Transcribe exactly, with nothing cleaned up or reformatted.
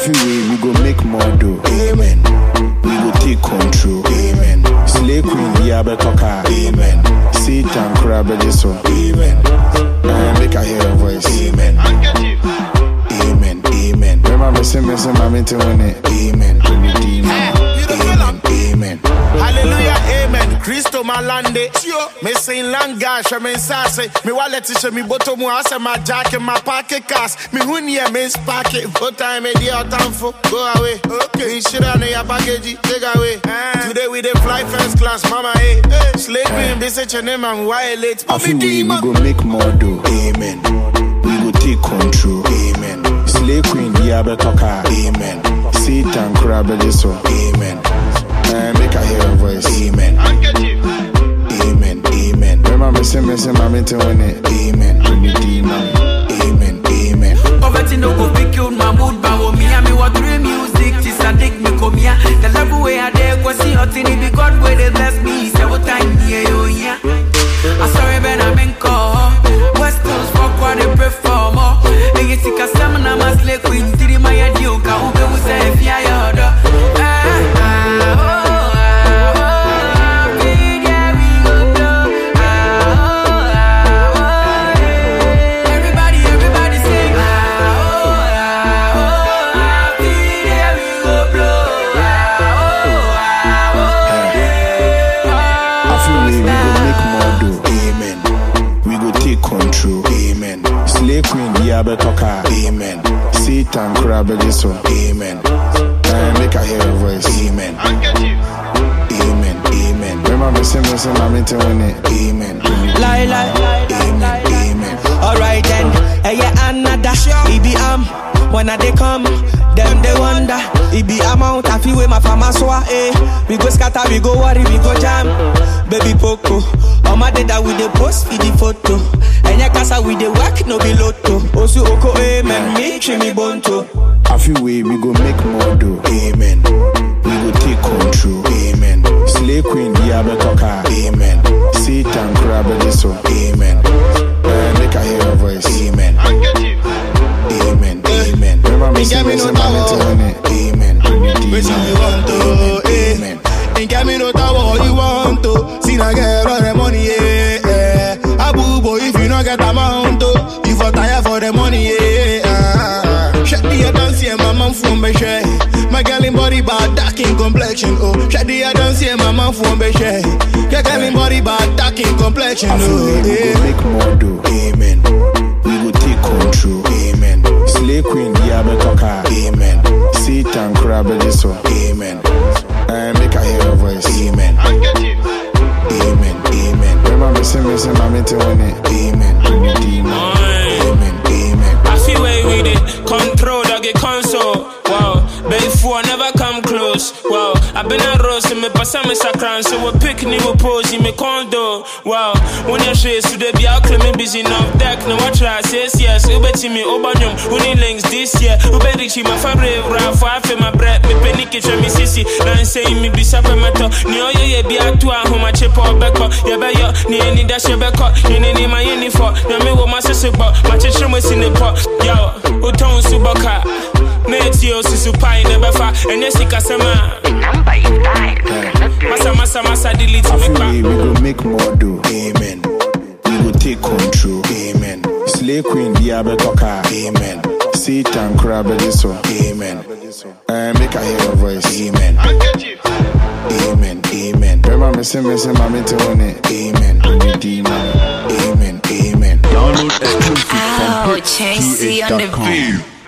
feel we, we go make more do. Amen. We go take control. Amen. Slay queen, we are better car. Amen. Satan, crab, so. Amen. Uh, make I hear your voice. Amen. Amen. Amen. Remember me say me say my mentor on it. Amen. Amen. Amen. Hallelujah. Amen. Christo malande. Me sing langash. Me say me wallet is me bottom mu ase my jacket my pocket cast. Me hunie me spark it. What time me dear time for go away. Okay. Me shit on your package take away. Uh, Today we dey fly first class, mama. Hey, hey. Slave queen, be such a name and violate. I feel we, we go make more do. Amen. We go take control. Amen. Slave queen, we are better car. Amen. Satan, crab, so. Amen. Uh, make I hear your voice. Amen. Amen. Amen. Remember me say me say my mentor on it. Amen. Amen. Amen. Poverty no go pick you my mood, but me and me what dream music. This a dick me come here. The level way I dare go see hot in it because where they bless me. Say what time here you yeah. I sorry Ben I'm in call. West Coast fuck what they prefer more. And you see cause I'm a mass like queen. Did my idea ka ube we say if ya yoda. Amen. Satan, crab, so. Amen. Uh, make I hear your voice. Amen. Amen. Amen. Remember me say me say my mentor on it. Amen. Lie, lie. Amen. Amen. Alright then. Hey, yeah, another. It be um. When I they come, them they wonder. It be amount I feel with my farmer so eh. We go scatter, we go worry, we go jam. Baby Poco, all my data with the post for the photo. And ya casa with the work, no be lotto. Osu oko amen, me chimi bonto. I feel we, we go make more do. Amen. We go take control. Amen. Slay queen, we are better car. Amen. Satan, crab, so. Amen. Uh, make I hear your voice. Amen. Amen. Amen. Remember me say me say my mentor on it. Amen. Wait till you want to. Amen. Ain't get me no tower you want to. See na get all the money, yeah. Abu boy, if you not get amount to, you for tire for the money, yeah. Shut the dance, yeah, my mom from me share. My girl in body bad, dark in complexion, oh. Shut the dance, yeah, my mom from me share. Your girl in body bad, dark in complexion, oh. We go make more do. Amen. We go take control. Amen. Slay queen, we are better car. Amen. Satan, crab, so. Amen. Uh, make I hear your voice. Amen. Amen. Amen. Remember me say me say my mentor on it. Amen. Amen. Amen. I feel way with it. Control, I get console. Wow. Before I never come close. Wow. I've been a rose and me pass me sacran. So we pick me we pose in me condo. Wow. When you share so they be out claiming busy enough deck. No what try says yes. Ube to me obanyum. Uni links this year. Ube richi my favorite rap. I feel my breath. Me penny kitchen me sissy. Now saying me be sapa metal. Ni oye ye be out to a home a chip or back up. Ya be yo. Ni any dash ya back up. Ni any my any for. Ya me wo my sister but. My children was in the pot. Yo. Uton subaka. Mate yo sisu pie never far. And yes you sama. Number you died. Masa masa masa delete I me feel back. we, we go make more do. Amen. We go take control. Amen. Slay queen, we are better car. Amen. Satan, crab, so. Amen. Uh, make I hear your voice. Amen. Amen. Amen. Remember me say me say my mentor on it. Amen. Amen. Amen. Amen. Download exclusive from Oh, Chasey on the hit T H dot com.